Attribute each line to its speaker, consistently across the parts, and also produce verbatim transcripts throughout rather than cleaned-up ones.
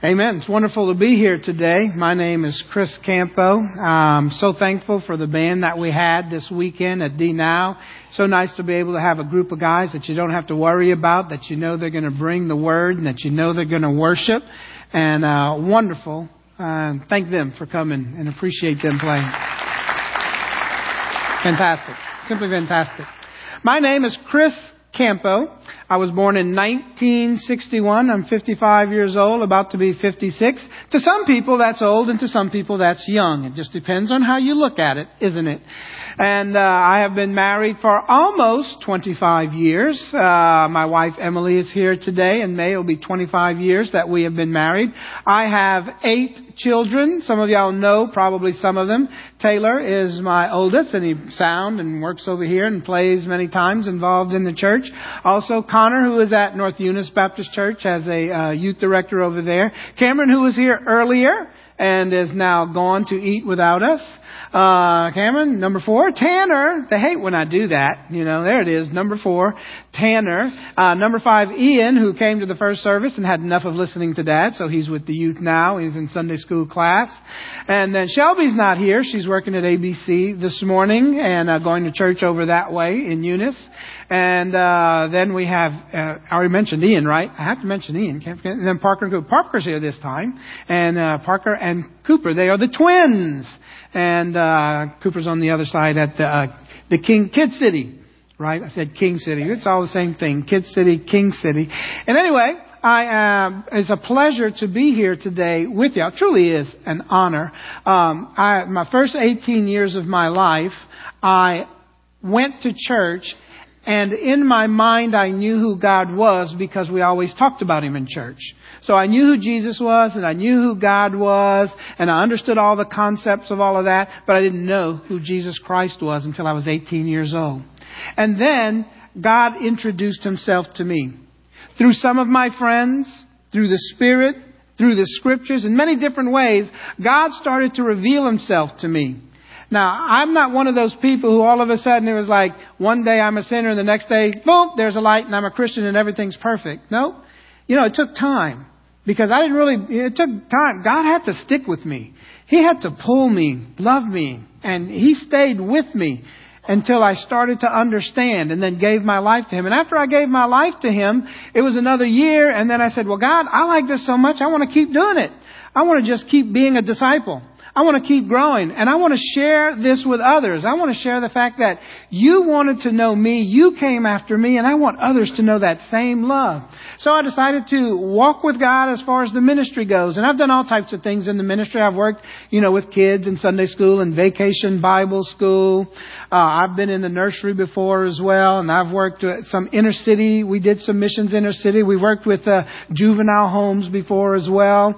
Speaker 1: Amen. It's wonderful to be here today. My name is Chris Campo. I'm so thankful for the band that we had this weekend at D Now. So nice to be able to have a group of guys that you don't have to worry about, that you know they're going to bring the word and that you know they're going to worship. And uh, wonderful. Uh, thank them for coming and appreciate them playing. Fantastic. Simply fantastic. My name is Chris Campo. I was born in nineteen sixty-one. I'm fifty-five years old, about to be fifty-six. To some people that's old and to some people that's young. It just depends on how you look at it, isn't it? And uh, I have been married for almost twenty-five years. Uh, my wife Emily is here today. In May it will be twenty-five years that we have been married. I have eight children. Some of y'all know probably some of them. Taylor is my oldest, and he sound and works over here and plays many times, involved in the church. Also Connor, who is at North Eunice Baptist Church as a uh, youth director over there. Cameron, who was here earlier and is now gone to eat without us. Uh, Cameron, number four. Tanner, they hate when I do that. You know, there it is, number four. Tanner. Uh, number five, Ian, who came to the first service and had enough of listening to Dad, so he's with the youth now. He's in Sunday school class. And then Shelby's not here. She's working at A B C this morning and uh, going to church over that way in Eunice. And uh, then we have, uh, I already mentioned Ian, right? I have to mention Ian. Can't forget. And then Parker and Cooper. Parker's here this time. And uh, Parker and Cooper, they are the twins. And uh, Cooper's on the other side at the, uh, the King Kid City, right? I said King City. It's all the same thing. Kid City, King City. And anyway, I uh, it's a pleasure to be here today with you. It truly is an honor. Um, I, my first eighteen years of my life, I went to church. And in my mind, I knew who God was because we always talked about Him in church. So I knew who Jesus was and I knew who God was and I understood all the concepts of all of that, but I didn't know who Jesus Christ was until I was eighteen years old. And then God introduced Himself to me through some of my friends, through the Spirit, through the Scriptures, in many different ways. God started to reveal Himself to me. Now, I'm not one of those people who all of a sudden it was like one day I'm a sinner and the next day, boom, there's a light and I'm a Christian and everything's perfect. No. You know, it took time because I didn't really, it took time. God had to stick with me. He had to pull me, love me, and He stayed with me until I started to understand and then gave my life to Him. And after I gave my life to Him, it was another year. And then I said, well, God, I like this so much. I want to keep doing it. I want to just keep being a disciple. I want to keep growing, and I want to share this with others. I want to share the fact that you wanted to know me, you came after me, and I want others to know that same love. So I decided to walk with God as far as the ministry goes. And I've done all types of things in the ministry. I've worked, you know, with kids in Sunday school and vacation Bible school. Uh, I've been in the nursery before as well, and I've worked at some inner city. We did some missions inner city. We worked with uh, juvenile homes before as well.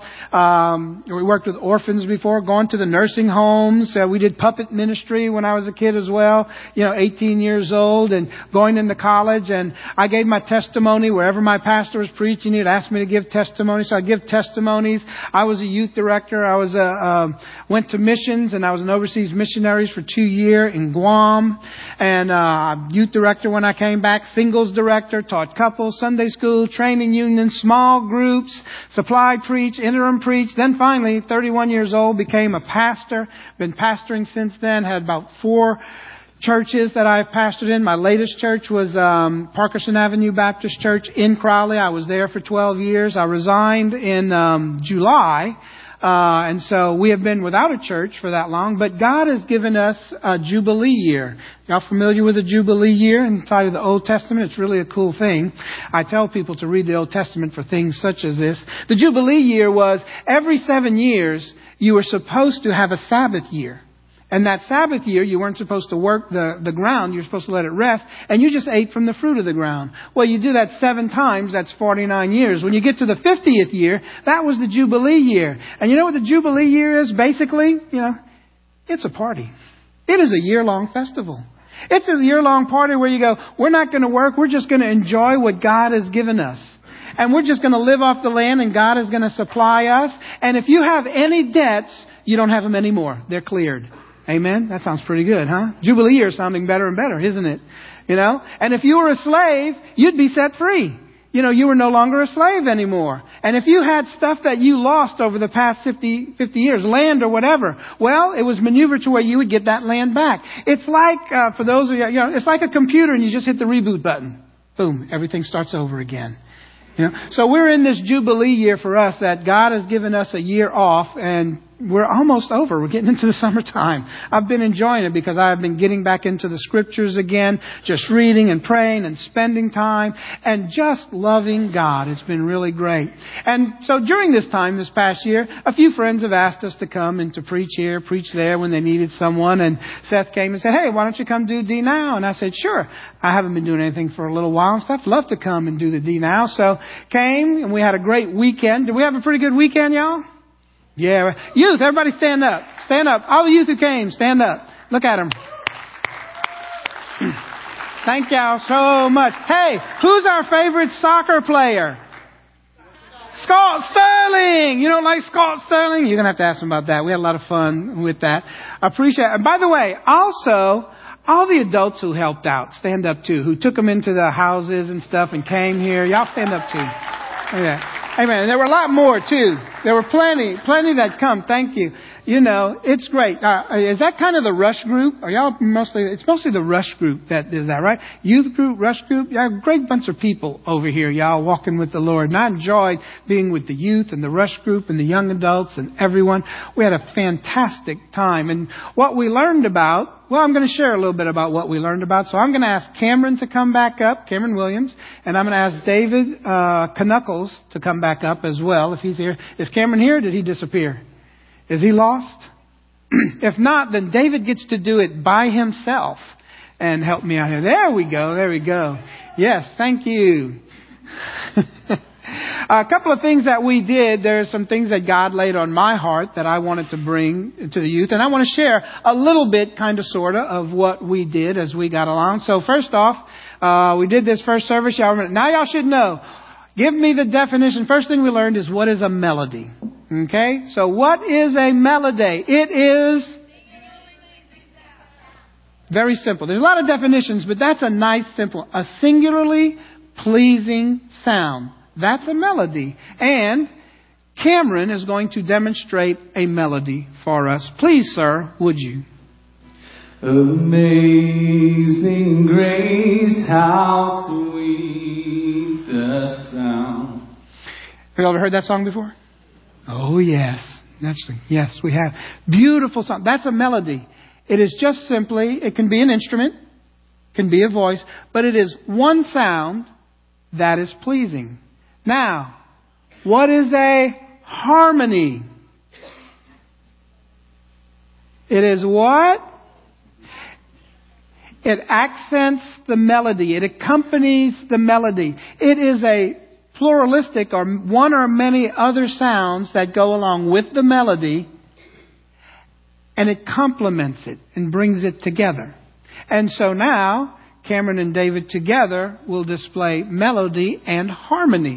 Speaker 1: Um, we worked with orphans before, gone to the nursing homes. Uh, we did puppet ministry when I was a kid as well, you know, eighteen years old and going into college. And I gave my testimony wherever my pastor was preaching. He'd ask me to give testimony. So I give testimonies. I was a youth director. I was a, uh, went to missions and I was an overseas missionaries for two years in Guam, and uh, youth director when I came back, singles director, taught couples, Sunday school, training union, small groups, supply preach, interim preach. Then finally, thirty-one years old, became a pastor. Been pastoring since then. Had about four churches that I've pastored in. My latest church was um, Parkerson Avenue Baptist Church in Crowley. I was there for twelve years. I resigned in um, July. Uh, and so we have been without a church for that long, but God has given us a Jubilee year. Y'all familiar with the Jubilee year inside of the Old Testament? It's really a cool thing. I tell people to read the Old Testament for things such as this. The Jubilee year was every seven years you were supposed to have a Sabbath year. And that Sabbath year, you weren't supposed to work the, the ground. You were supposed to let it rest. And you just ate from the fruit of the ground. Well, you do that seven times. That's forty-nine years. When you get to the fiftieth year, that was the Jubilee year. And you know what the Jubilee year is? Basically, you know, it's a party. It is a year-long festival. It's a year-long party where you go, we're not going to work. We're just going to enjoy what God has given us. And we're just going to live off the land and God is going to supply us. And if you have any debts, you don't have them anymore. They're cleared. Amen. That sounds pretty good, huh? Jubilee year sounding better and better, isn't it? You know? And if you were a slave, you'd be set free. you know, you were no longer a slave anymore. And if you had stuff that you lost over the past fifty, fifty years, land or whatever, well, it was maneuvered to where you would get that land back. It's like, uh, for those of you, you know, it's like a computer and you just hit the reboot button. Boom, everything starts over again. You know, so we're in this Jubilee year for us that God has given us a year off, and we're almost over. We're getting into the summertime. I've been enjoying it because I've been getting back into the scriptures again, just reading and praying and spending time and just loving God. It's been really great. And so during this time, this past year, a few friends have asked us to come and to preach here, preach there when they needed someone. And Seth came and said, hey, why don't you come do D Now? And I said, sure. I haven't been doing anything for a little while and stuff. Love to come and do the D Now. So came and we had a great weekend. Did we have a pretty good weekend, y'all? Yeah. Youth, everybody stand up. Stand up. All the youth who came, stand up. Look at them. Thank y'all so much. Hey, who's our favorite soccer player? Scott Sterling. You don't like Scott Sterling? You're going to have to ask him about that. We had a lot of fun with that. I appreciate it. And by the way, also, all the adults who helped out, stand up too, who took them into the houses and stuff and came here. Y'all stand up too. Yeah. Amen. And there were a lot more too. There were plenty, plenty that come. Thank you. You know, it's great. Uh, is that kind of the rush group? Are y'all mostly, it's mostly the rush group that is that, right? Youth group, rush group. Yeah, a great bunch of people over here, y'all walking with the Lord. And I enjoyed being with the youth and the rush group and the young adults and everyone. We had a fantastic time. And what we learned about, well, I'm going to share a little bit about what we learned about. So I'm going to ask Cameron to come back up, Cameron Williams, and I'm going to ask David uh, Knuckles to come back up as well if he's here. Is Cameron here or did he disappear? Is he lost? If not, then David gets to do it by himself and help me out here. There we go. There we go. Yes, thank you. A couple of things that we did. There are some things that God laid on my heart that I wanted to bring to the youth. And I want to share a little bit, kind of, sort of, of what we did as we got along. So first off, uh, we did this first service. Y'all remember, now y'all should know. Give me the definition. First thing we learned is what is a melody. Okay? So what is a melody? It is very simple. There's a lot of definitions, but that's a nice, simple, a singularly pleasing sound. That's a melody. And Cameron is going to demonstrate a melody for us. Please, sir, would you?
Speaker 2: Amazing grace, how sweet the sound.
Speaker 1: Have you ever heard that song before? Oh, yes. Naturally. Yes, we have. Beautiful song. That's a melody. It is just simply, it can be an instrument, can be a voice, but it is one sound that is pleasing. Now, what is a harmony? It is what? It accents the melody. It accompanies the melody. It is a pluralistic or one or many other sounds that go along with the melody, and it complements it and brings it together. And so now, Cameron and David together will display melody and harmony.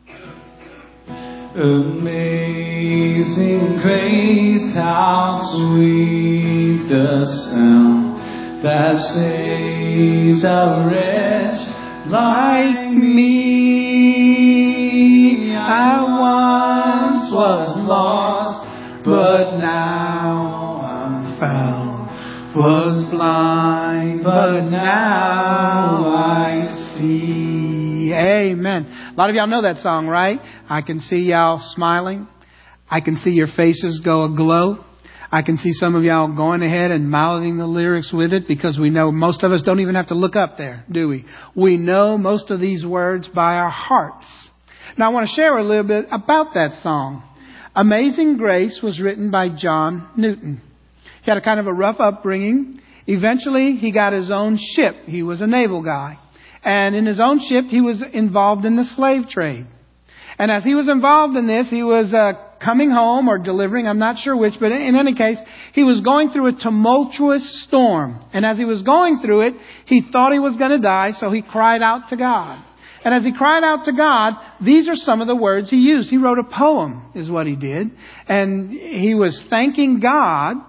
Speaker 2: Amazing grace, how sweet the sound that saves a wretch like me. I once was lost, but now I'm found. Was blind, but now I see.
Speaker 1: Amen. A lot of y'all know that song, right? I can see y'all smiling. I can see your faces go aglow. I can see some of y'all going ahead and mouthing the lyrics with it, because we know most of us don't even have to look up there, do we? We know most of these words by our hearts. Now I want to share a little bit about that song. Amazing Grace was written by John Newton. He had a kind of a rough upbringing. Eventually he got his own ship. He was a naval guy. And in his own ship he was involved in the slave trade. And as he was involved in this, he was uh, coming home or delivering, I'm not sure which, but in any case, he was going through a tumultuous storm. And as he was going through it, he thought he was going to die, so he cried out to God. And as he cried out to God, these are some of the words he used. He wrote a poem, is what he did. And he was thanking God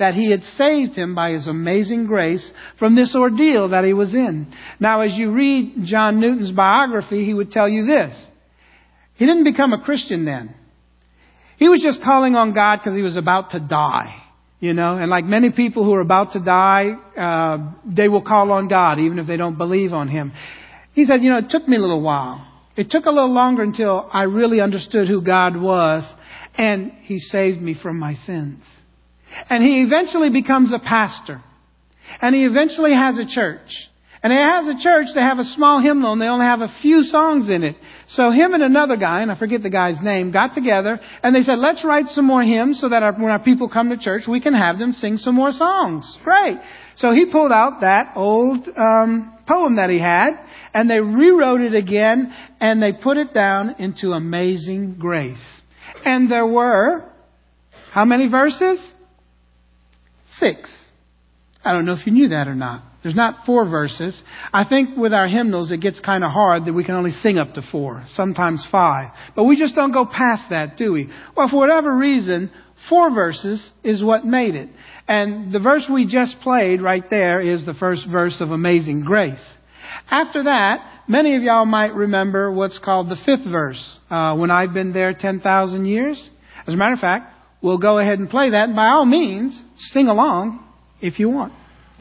Speaker 1: that He had saved him by His amazing grace from this ordeal that he was in. Now, as you read John Newton's biography, he would tell you this. He didn't become a Christian then. He was just calling on God because he was about to die. You know, and like many people who are about to die, uh, they will call on God even if they don't believe on Him. He said, you know, it took me a little while. It took a little longer until I really understood who God was, and He saved me from my sins. And he eventually becomes a pastor. And he eventually has a church. And he has a church, they have a small hymnal, and they only have a few songs in it. So him and another guy, and I forget the guy's name, got together, and they said, let's write some more hymns so that our, when our people come to church, we can have them sing some more songs. Great. So he pulled out that old um, poem that he had, and they rewrote it again, and they put it down into Amazing Grace. And there were, how many verses? Six. I don't know if you knew that or not. There's not four verses. I think with our hymnals, it gets kind of hard that we can only sing up to four, sometimes five. But we just don't go past that, do we? Well, for whatever reason, four verses is what made it. And the verse we just played right there is the first verse of Amazing Grace. After that, many of y'all might remember what's called the fifth verse. Uh, when I've been there ten thousand years. As a matter of fact, we'll go ahead and play that. And by all means, sing along if you want.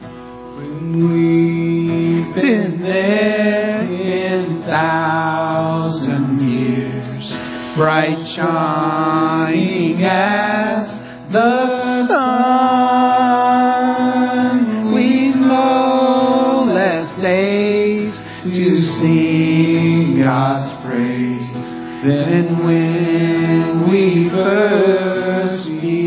Speaker 2: We've been there ten thousand years, bright shining as the sun. We've no less days to sing God's praise than when we first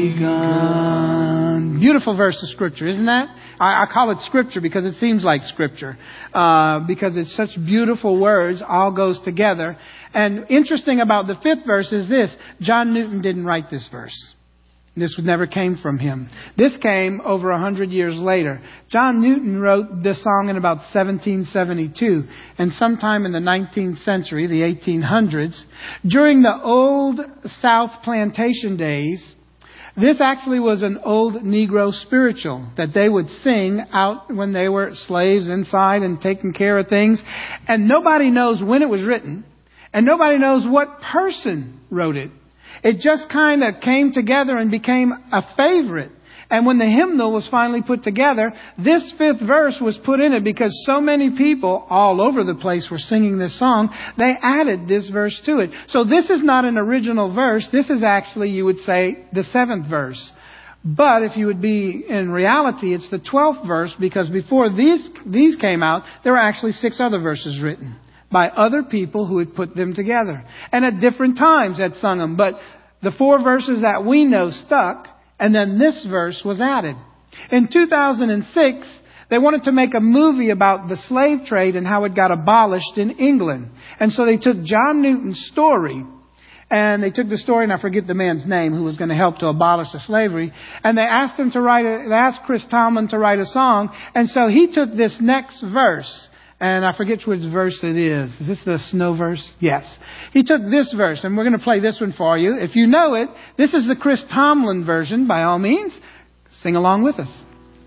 Speaker 2: begun.
Speaker 1: Beautiful verse of Scripture, isn't that? I, I call it Scripture because it seems like Scripture. Uh, because it's such beautiful words, all goes together. And interesting about the fifth verse is this. John Newton didn't write this verse. This never came from him. This came over a hundred years later. John Newton wrote this song in about seventeen seventy-two. And sometime in the nineteenth century, the eighteen hundreds, during the old South plantation days, this actually was an old Negro spiritual that they would sing out when they were slaves inside and taking care of things. And nobody knows when it was written. And nobody knows what person wrote it. It just kind of came together and became a favorite. And when the hymnal was finally put together, this fifth verse was put in it because so many people all over the place were singing this song. They added this verse to it. So this is not an original verse. This is actually, you would say, the seventh verse. But if you would be in reality, it's the twelfth verse because before these, these came out, there were actually six other verses written by other people who had put them together. And at different times had sung them. But the four verses that we know stuck. And then this verse was added. In two thousand six, they wanted to make a movie about the slave trade and how it got abolished in England. And so they took John Newton's story, and they took the story, and I forget the man's name who was going to help to abolish the slavery, and they asked him to write a, they asked Chris Tomlin to write a song, and so he took this next verse. And I forget which verse it is. Is this the snow verse? Yes. He took this verse, and we're going to play this one for you. If you know it, this is the Chris Tomlin version. By all means, sing along with us.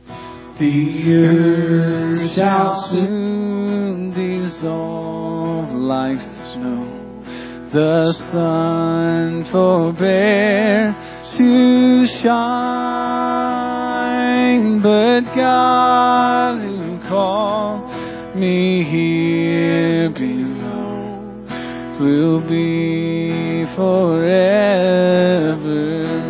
Speaker 2: The earth shall soon dissolve like snow. The sun forbear to shine, but God who called me here below will be forever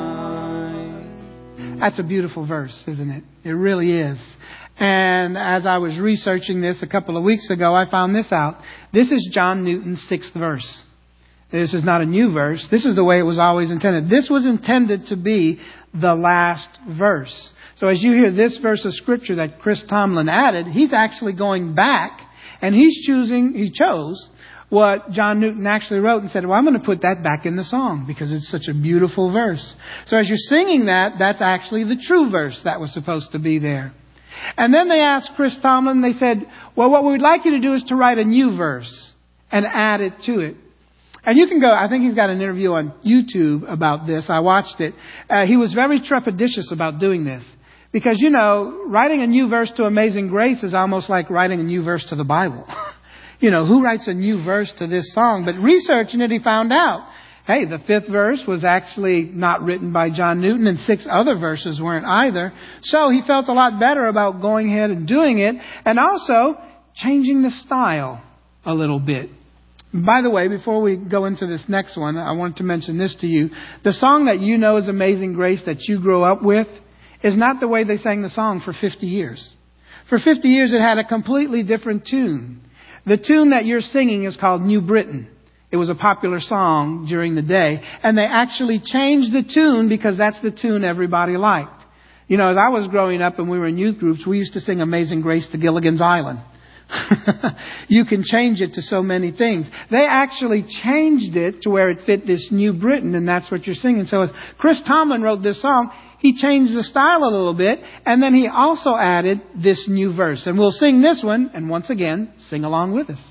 Speaker 2: mine.
Speaker 1: That's a beautiful verse, isn't it? It really is. And as I was researching this a couple of weeks ago, I found this out. This is John Newton's sixth verse. This is not a new verse. This is the way it was always intended. This was intended to be the last verse. So as you hear this verse of Scripture that Chris Tomlin added, he's actually going back and he's choosing, he chose what John Newton actually wrote and said, well, I'm going to put that back in the song because it's such a beautiful verse. So as you're singing that, that's actually the true verse that was supposed to be there. And then they asked Chris Tomlin, they said, well, what we'd like you to do is to write a new verse and add it to it. And you can go, I think he's got an interview on YouTube about this. I watched it. Uh, he was very trepidatious about doing this. Because, you know, writing a new verse to Amazing Grace is almost like writing a new verse to the Bible. You know, who writes a new verse to this song? But researching it, he found out, hey, the fifth verse was actually not written by John Newton, and six other verses weren't either. So he felt a lot better about going ahead and doing it, and also changing the style a little bit. By the way, before we go into this next one, I want to mention this to you. The song that you know is Amazing Grace that you grew up with is not the way they sang the song for fifty years. For fifty years, it had a completely different tune. The tune that you're singing is called New Britain. It was a popular song during the day. And they actually changed the tune because that's the tune everybody liked. You know, as I was growing up and we were in youth groups, we used to sing Amazing Grace to Gilligan's Island. You can change it to so many things. They actually changed it to where it fit this New Britain, and that's what you're singing. So as Chris Tomlin wrote this song, he changed the style a little bit, and then he also added this new verse. And we'll sing this one, and once again, sing along with us.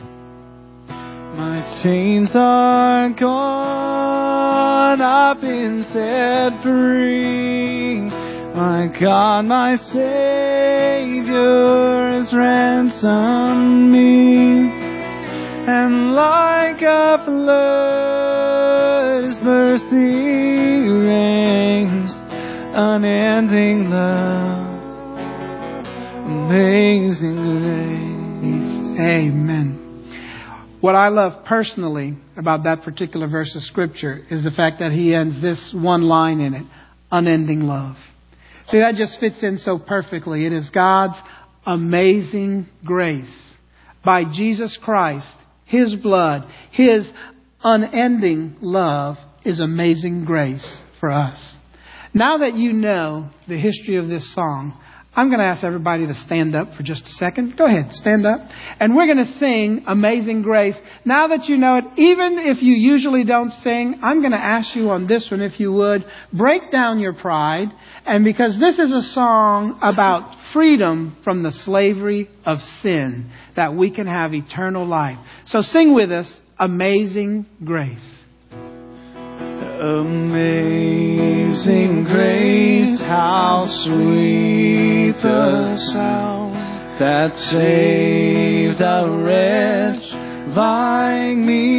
Speaker 2: My chains are gone, I've been set free. My God, my Savior has ransomed me. And like a flood, His mercy reigns. Unending love, amazing grace.
Speaker 1: Amen. What I love personally about that particular verse of Scripture is the fact that he ends this one line in it, unending love. See, that just fits in so perfectly. It is God's amazing grace by Jesus Christ, His blood, His unending love is amazing grace for us. Now that you know the history of this song, I'm going to ask everybody to stand up for just a second. Go ahead, stand up. And we're going to sing Amazing Grace. Now that you know it, even if you usually don't sing, I'm going to ask you on this one, if you would, break down your pride. And because this is a song about freedom from the slavery of sin, that we can have eternal life. So sing with us, Amazing Grace.
Speaker 2: Amazing grace, how sweet the sound that saved a wretch like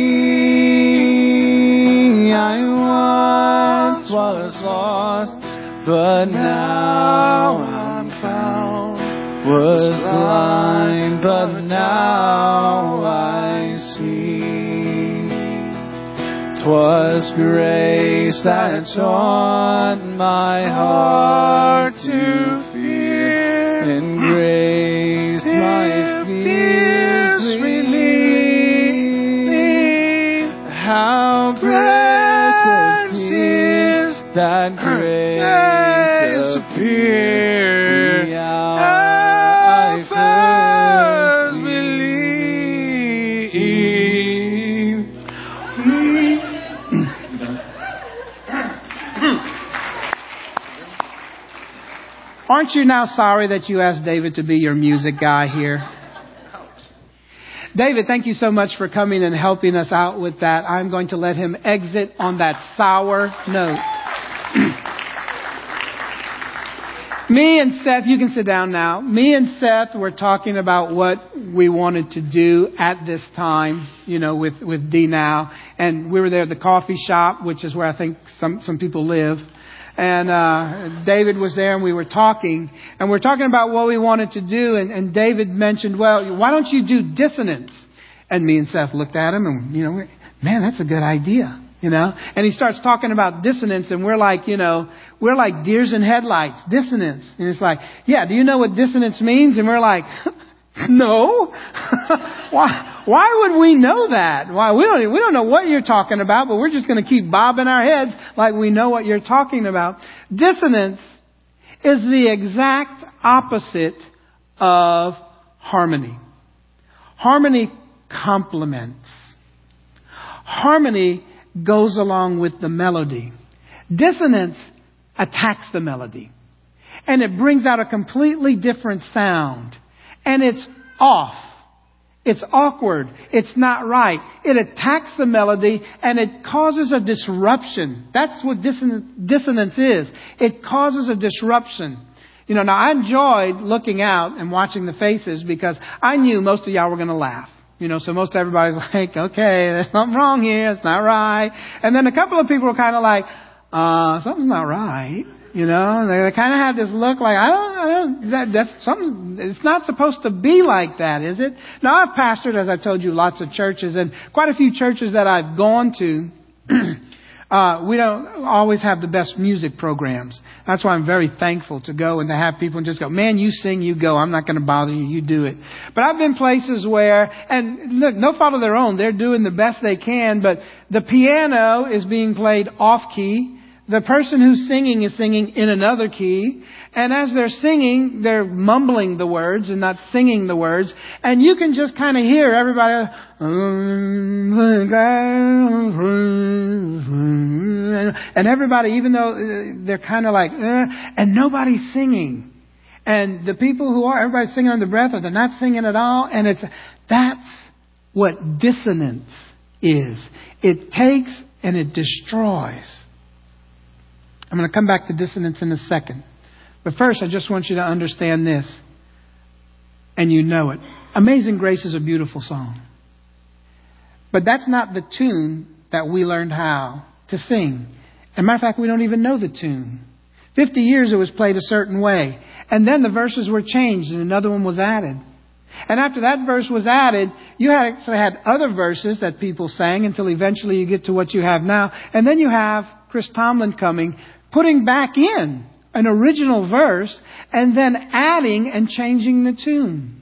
Speaker 2: me. I once was lost, but now I'm found. Was blind, but now I see. 'Twas grace that taught my heart to fear, and grace my fears relieved. How precious is that grace appeared, the hour I first believed.
Speaker 1: Aren't you now sorry that you asked David to be your music guy here? David, thank you so much for coming and helping us out with that. I'm going to let him exit on that sour note. Me and Seth, you can sit down now. Me and Seth were talking about what we wanted to do at this time, you know, with, with D Now. And we were there at the coffee shop, which is where I think some, some people live. And uh David was there and we were talking. And we we're talking about what we wanted to do. And, and David mentioned, well, why don't you do dissonance? And me and Seth looked at him and, you know, man, that's a good idea. You know, and he starts talking about dissonance and we're like, you know, we're like deers in headlights, dissonance. And it's like, yeah, do you know what dissonance means? And we're like, no. why, why would we know that? Why? We don't, we don't know what you're talking about, but we're just going to keep bobbing our heads like we know what you're talking about. Dissonance is the exact opposite of harmony. Harmony complements. Harmony goes along with the melody. Dissonance attacks the melody. And it brings out a completely different sound. And it's off. It's awkward. It's not right. It attacks the melody and it causes a disruption. That's what disson- dissonance is. It causes a disruption. You know, now I enjoyed looking out and watching the faces because I knew most of y'all were going to laugh. You know, so most everybody's like, okay, there's something wrong here. It's not right. And then a couple of people were kind of like, uh, something's not right. You know, they, they kind of had this look like, I don't, I don't, that, that's something, it's not supposed to be like that, is it? Now I've pastored, as I told you, lots of churches, and quite a few churches that I've gone to, uh, we don't always have the best music programs. That's why I'm very thankful to go and to have people and just go, man, you sing, you go. I'm not going to bother you. You do it. But I've been places where, and look, no fault of their own. They're doing the best they can, but the piano is being played off key. The person who's singing is singing in another key. And as they're singing, they're mumbling the words and not singing the words. And you can just kind of hear everybody. And everybody, even though they're kind of like, uh, and nobody's singing. And the people who are, everybody's singing under breath or they're not singing at all. And it's, that's what dissonance is. It takes and it destroys. I'm going to come back to dissonance in a second. But first, I just want you to understand this. And you know it. Amazing Grace is a beautiful song. But that's not the tune that we learned how to sing. As a matter of fact, we don't even know the tune. Fifty years it was played a certain way. And then the verses were changed and another one was added. And after that verse was added, you had actually had other verses that people sang until eventually you get to what you have now. And then you have Chris Tomlin coming, putting back in an original verse and then adding and changing the tune.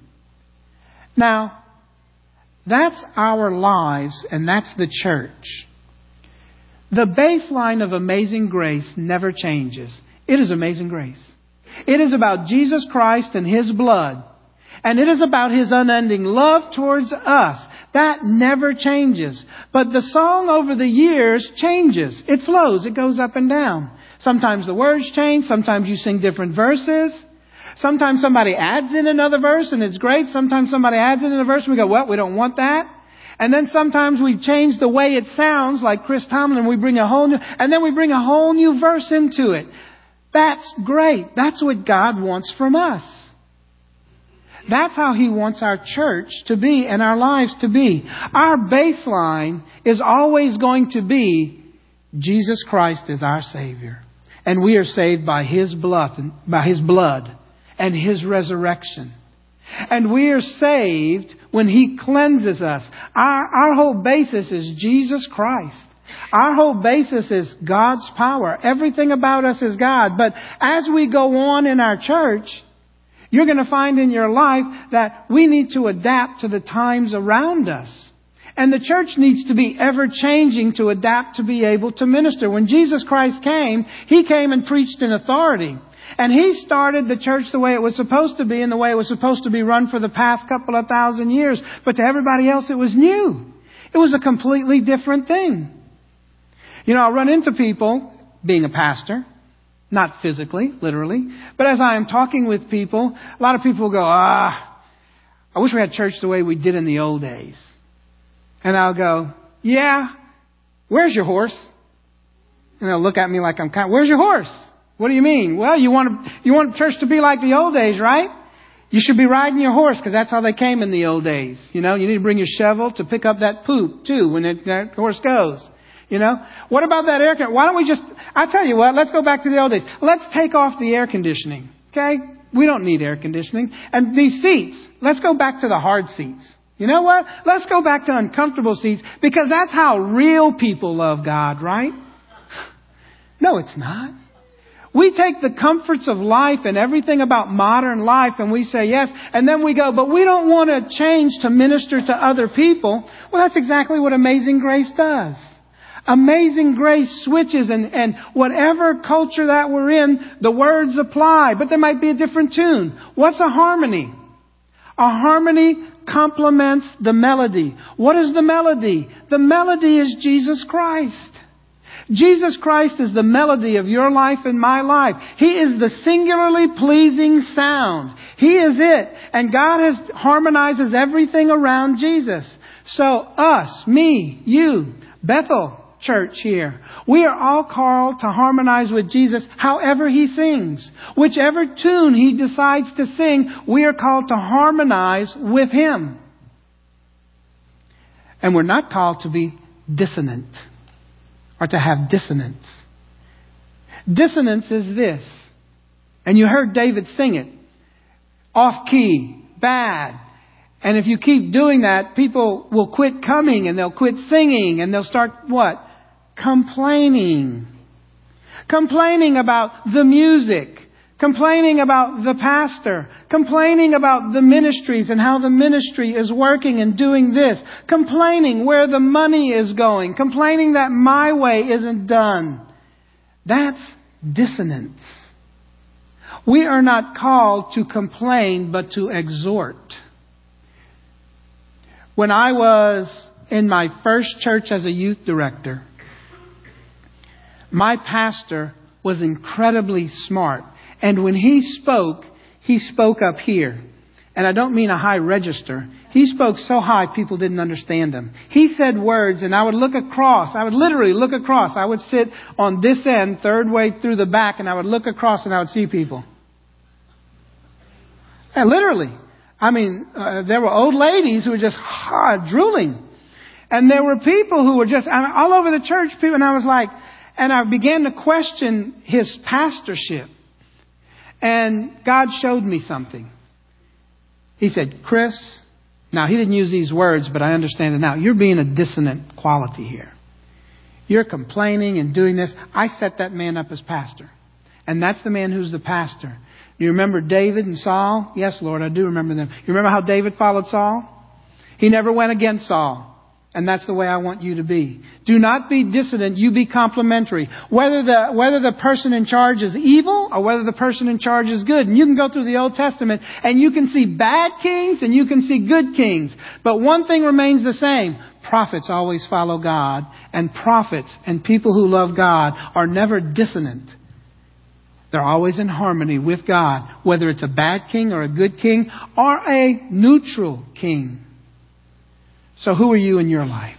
Speaker 1: Now, that's our lives and that's the church. The baseline of Amazing Grace never changes. It is Amazing Grace. It is about Jesus Christ and His blood. And it is about His unending love towards us. That never changes. But the song over the years changes. It flows. It goes up and down. Sometimes the words change. Sometimes you sing different verses. Sometimes somebody adds in another verse and it's great. Sometimes somebody adds in a verse and we go, well, we don't want that. And then sometimes we change the way it sounds, like Chris Tomlin, we bring a whole new, and then we bring a whole new verse into it. That's great. That's what God wants from us. That's how He wants our church to be and our lives to be. Our baseline is always going to be Jesus Christ is our Savior. And we are saved by His blood, by His blood and His resurrection. And we are saved when He cleanses us. Our, our whole basis is Jesus Christ. Our whole basis is God's power. Everything about us is God. But as we go on in our church, you're going to find in your life that we need to adapt to the times around us. And the church needs to be ever changing to adapt to be able to minister. When Jesus Christ came, He came and preached in authority. And He started the church the way it was supposed to be and the way it was supposed to be run for the past couple of thousand years. But to everybody else, it was new. It was a completely different thing. You know, I run into people, being a pastor, not physically, literally, but as I am talking with people, a lot of people go, ah, I wish we had church the way we did in the old days. And I'll go, yeah, where's your horse? And they'll look at me like I'm kind of, where's your horse? What do you mean? Well, you want to, you want church to be like the old days, right? You should be riding your horse because that's how they came in the old days. You know, you need to bring your shovel to pick up that poop too when it, that horse goes. You know, what about that air conditioning? Why don't we just, I tell you what, let's go back to the old days. Let's take off the air conditioning. Okay? We don't need air conditioning. And these seats, let's go back to the hard seats. You know what? Let's go back to uncomfortable seats because that's how real people love God, right? No, it's not. We take the comforts of life and everything about modern life and we say yes, and then we go, but we don't want to change to minister to other people. Well, that's exactly what Amazing Grace does. Amazing Grace switches and, and whatever culture that we're in, the words apply, but there might be a different tune. What's a harmony? A harmony complements the melody. What is the melody? The melody is Jesus Christ. Jesus Christ is the melody of your life and my life. He is the singularly pleasing sound. He is it. And God has harmonizes everything around Jesus. So us, me, you, Bethel Church here, we are all called to harmonize with Jesus however He sings. Whichever tune He decides to sing, we are called to harmonize with Him. And we're not called to be dissonant or to have dissonance. Dissonance is this. And you heard David sing it. Off key, bad. And if you keep doing that, people will quit coming and they'll quit singing and they'll start what? Complaining. Complaining about the music. Complaining about the pastor. Complaining about the ministries and how the ministry is working and doing this. Complaining where the money is going. Complaining that my way isn't done. That's dissonance. We are not called to complain, but to exhort. When I was in my first church as a youth director, my pastor was incredibly smart. And when he spoke, he spoke up here. And I don't mean a high register. He spoke so high people didn't understand him. He said words and I would look across. I would literally look across. I would sit on this end, third way through the back, and I would look across and I would see people. And literally. I mean, uh, there were old ladies who were just ah, drooling. And there were people who were just I mean, all over the church. People, and I was like, and I began to question his pastorship. And God showed me something. He said, Chris, now he didn't use these words, but I understand it now. You're being a dissonant quality here. You're complaining and doing this. I set that man up as pastor. And that's the man who's the pastor. Do you remember David and Saul? Yes, Lord, I do remember them. You remember how David followed Saul? He never went against Saul. And that's the way I want you to be. Do not be dissonant. You be complementary. Whether the, whether the person in charge is evil or whether the person in charge is good. And you can go through the Old Testament and you can see bad kings and you can see good kings. But one thing remains the same. Prophets always follow God. And prophets and people who love God are never dissonant. They're always in harmony with God. Whether it's a bad king or a good king or a neutral king. So who are you in your life?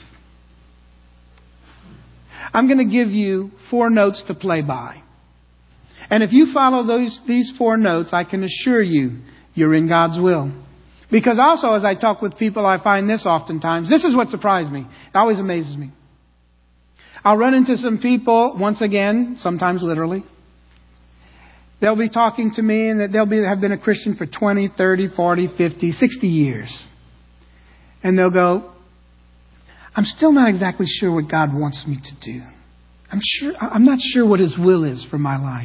Speaker 1: I'm going to give you four notes to play by. And if you follow those these four notes, I can assure you, you're in God's will. Because also as I talk with people, I find this oftentimes. This is what surprised me. It always amazes me. I'll run into some people, once again, sometimes literally. They'll be talking to me and they'll be have been a Christian for twenty, thirty, forty, fifty, sixty years. And they'll go, I'm still not exactly sure what God wants me to do. I'm sure, I'm not sure what His will is for my life.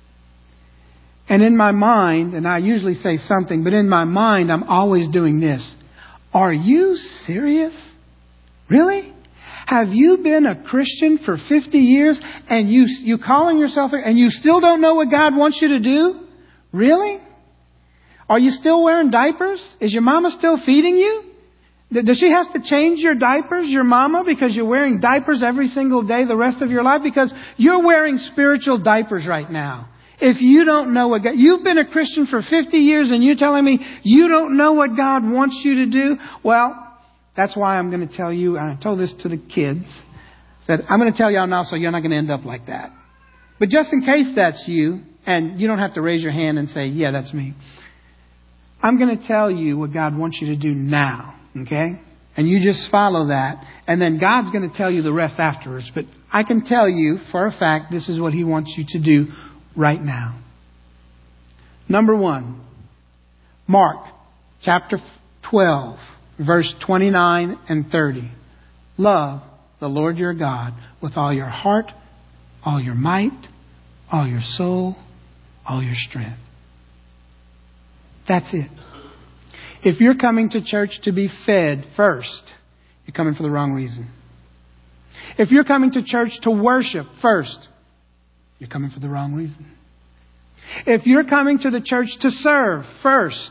Speaker 1: And in my mind, and I usually say something, but in my mind, I'm always doing this. Are you serious? Really? Have you been a Christian for fifty years and you, you calling yourself and you still don't know what God wants you to do? Really? Are you still wearing diapers? Is your mama still feeding you? Does she have to change your diapers, your mama, because you're wearing diapers every single day the rest of your life? Because you're wearing spiritual diapers right now. If you don't know what God... You've been a Christian for fifty years and you're telling me you don't know what God wants you to do? Well, that's why I'm going to tell you, and I told this to the kids, that I'm going to tell y'all now so you're not going to end up like that. But just in case that's you, and you don't have to raise your hand and say, yeah, that's me. I'm going to tell you what God wants you to do now. Okay? And you just follow that. And then God's going to tell you the rest afterwards. But I can tell you for a fact this is what He wants you to do right now. Number one. Mark chapter twelve, verse twenty-nine and thirty. Love the Lord your God with all your heart, all your might, all your soul, all your strength. That's it. If you're coming to church to be fed first, you're coming for the wrong reason. If you're coming to church to worship first, you're coming for the wrong reason. If you're coming to the church to serve first,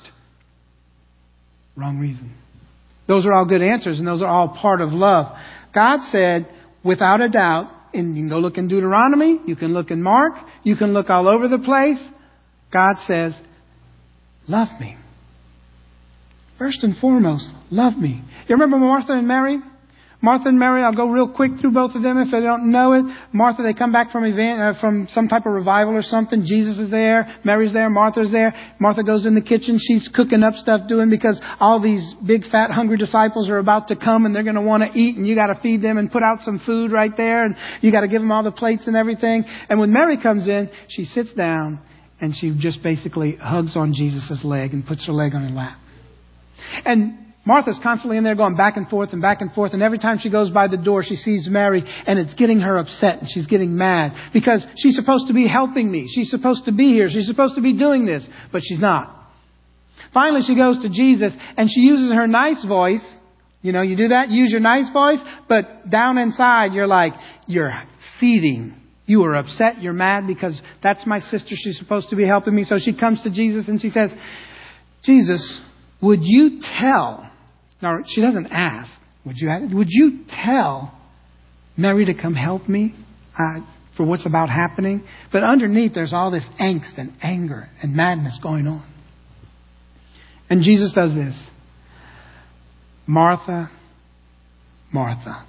Speaker 1: wrong reason. Those are all good answers and those are all part of love. God said, without a doubt, and you can go look in Deuteronomy, you can look in Mark, you can look all over the place. God says, love me. First and foremost, love me. You remember Martha and Mary? Martha and Mary, I'll go real quick through both of them if they don't know it. Martha, they come back from event, uh, from some type of revival or something. Jesus is there. Mary's there. Martha's there. Martha goes in the kitchen. She's cooking up stuff, doing because all these big, fat, hungry disciples are about to come and they're going to want to eat, and you got to feed them and put out some food right there, and you got to give them all the plates and everything. And when Mary comes in, she sits down and she just basically hugs on Jesus' leg and puts her leg on her lap. And Martha's constantly in there going back and forth and back and forth. And every time she goes by the door, she sees Mary, and it's getting her upset and she's getting mad because she's supposed to be helping me. She's supposed to be here. She's supposed to be doing this, but she's not. Finally, she goes to Jesus and she uses her nice voice. You know, you do that, use your nice voice, but down inside, you're like, you're seething. You are upset. You're mad because that's my sister. She's supposed to be helping me. So she comes to Jesus and she says, Jesus, would you tell... Now, she doesn't ask, would you would you tell Mary to come help me uh, for what's about happening? But underneath, there's all this angst and anger and madness going on. And Jesus does this. Martha, Martha.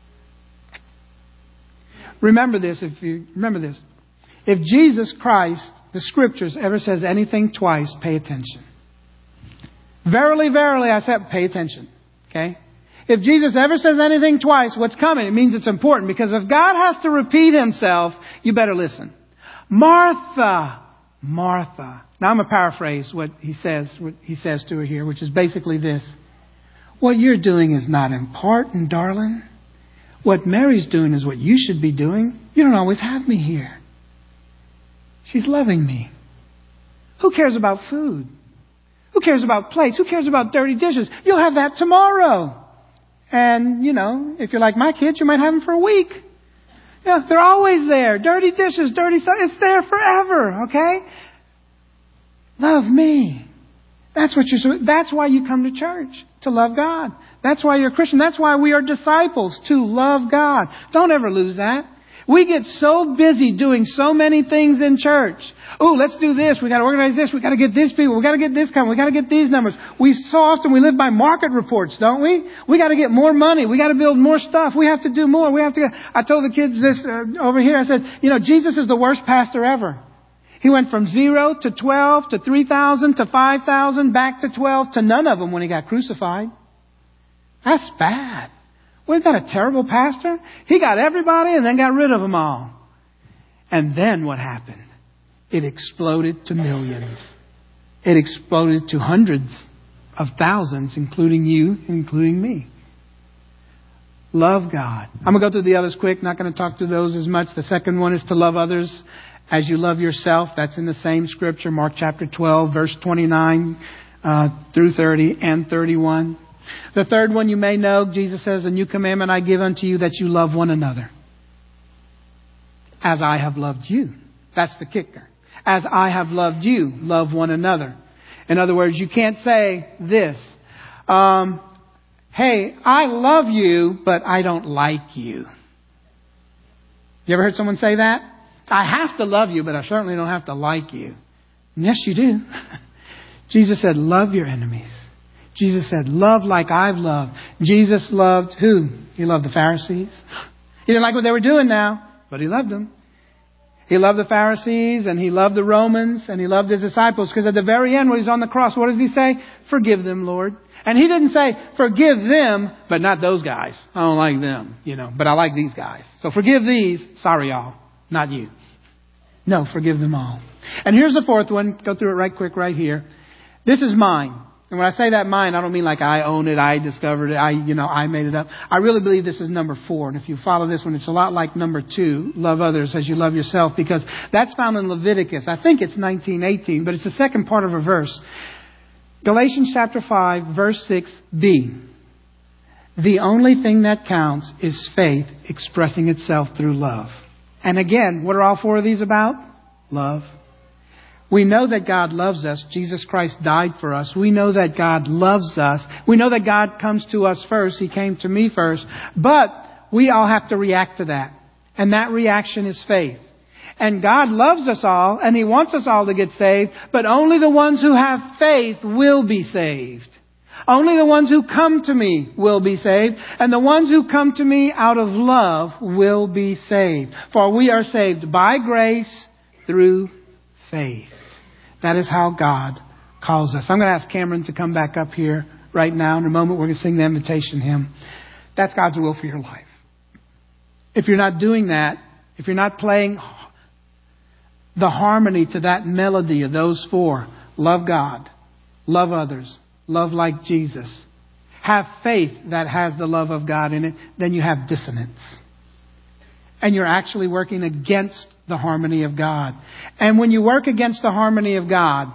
Speaker 1: Remember this, if you remember this. If Jesus Christ, the Scriptures, ever says anything twice, pay attention. Verily, verily, I said, pay attention. Okay? If Jesus ever says anything twice, what's coming? It means it's important. Because if God has to repeat Himself, you better listen. Martha, Martha. Now I'm going to paraphrase what He says, what He says to her here, which is basically this. What you're doing is not important, darling. What Mary's doing is what you should be doing. You don't always have me here. She's loving me. Who cares about food? Who cares about plates? Who cares about dirty dishes? You'll have that tomorrow. And, you know, if you're like my kids, you might have them for a week. Yeah, they're always there. Dirty dishes, dirty stuff. It's there forever, okay? Love me. That's what you're. That's why you come to church, to love God. That's why you're a Christian. That's why we are disciples, to love God. Don't ever lose that. We get so busy doing so many things in church. Oh, let's do this. We got to organize this. We got to get these people. We got to get this kind. We got to get these numbers. We so often we live by market reports, don't we? We got to get more money. We got to build more stuff. We have to do more. We have to. I told the kids this uh, over here. I said, you know, Jesus is the worst pastor ever. He went from zero to twelve to three thousand to five thousand, back to twelve to none of them when he got crucified. That's bad. Wasn't that a terrible pastor? He got everybody and then got rid of them all. And then what happened? It exploded to millions. It exploded to hundreds of thousands, including you, including me. Love God. I'm going to go through the others quick. Not going to talk through those as much. The second one is to love others as you love yourself. That's in the same scripture, Mark chapter twelve, verse twenty-nine uh, through thirty and thirty-one. The third one you may know, Jesus says, a new commandment I give unto you, that you love one another as I have loved you. That's the kicker. As I have loved you, love one another. In other words, you can't say this. Um, hey, I love you, but I don't like you. You ever heard someone say that? I have to love you, but I certainly don't have to like you. And yes, you do. Jesus said, love your enemies. Jesus said, love like I've loved. Jesus loved who? He loved the Pharisees. He didn't like what they were doing now, but He loved them. He loved the Pharisees and He loved the Romans and He loved His disciples, because at the very end when He's on the cross, what does He say? Forgive them, Lord. And He didn't say, forgive them, but not those guys. I don't like them, you know, but I like these guys. So forgive these. Sorry, y'all. Not you. No, forgive them all. And here's the fourth one. Go through it right quick right here. This is mine. And when I say that mine, I don't mean like I own it, I discovered it, I, you know, I made it up. I really believe this is number four. And if you follow this one, it's a lot like number two, love others as you love yourself, because that's found in Leviticus. I think it's nineteen eighteen, but it's the second part of a verse. Galatians chapter five, verse six b. The only thing that counts is faith expressing itself through love. And again, what are all four of these about? Love. We know that God loves us. Jesus Christ died for us. We know that God loves us. We know that God comes to us first. He came to me first. But we all have to react to that. And that reaction is faith. And God loves us all, and He wants us all to get saved, but only the ones who have faith will be saved. Only the ones who come to me will be saved, and the ones who come to me out of love will be saved. For we are saved by grace through faith. That is how God calls us. I'm going to ask Cameron to come back up here right now. In a moment, we're going to sing the invitation hymn. That's God's will for your life. If you're not doing that, if you're not playing the harmony to that melody of those four, love God, love others, love like Jesus, have faith that has the love of God in it, then you have dissonance. And you're actually working against the harmony of God. And when you work against the harmony of God,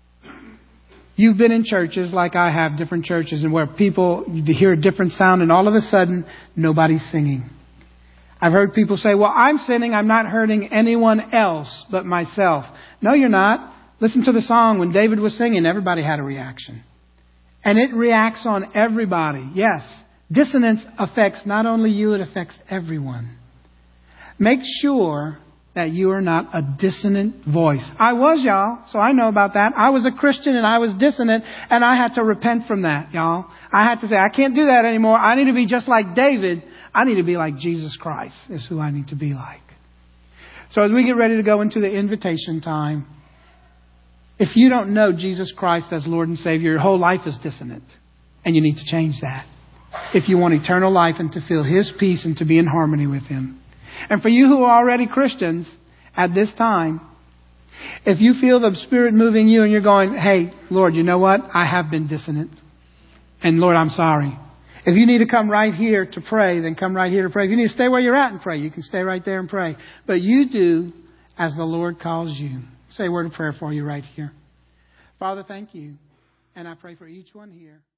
Speaker 1: you've been in churches like I have, different churches, and where people hear a different sound and all of a sudden nobody's singing. I've heard people say, well, I'm sinning. I'm not hurting anyone else but myself. No, you're not. Listen to the song. When David was singing, everybody had a reaction. And it reacts on everybody. Yes, dissonance affects not only you, it affects everyone. Make sure that you are not a dissonant voice. I was, y'all, so I know about that. I was a Christian and I was dissonant, and I had to repent from that, y'all. I had to say, I can't do that anymore. I need to be just like David. I need to be like Jesus Christ is who I need to be like. So as we get ready to go into the invitation time, if you don't know Jesus Christ as Lord and Savior, your whole life is dissonant. And you need to change that. If you want eternal life and to feel His peace and to be in harmony with Him. And for you who are already Christians at this time, if you feel the Spirit moving you and you're going, hey, Lord, you know what? I have been dissonant. And Lord, I'm sorry. If you need to come right here to pray, then come right here to pray. If you need to stay where you're at and pray, you can stay right there and pray. But you do as the Lord calls you. Say a word of prayer for you right here. Father, thank you. And I pray for each one here.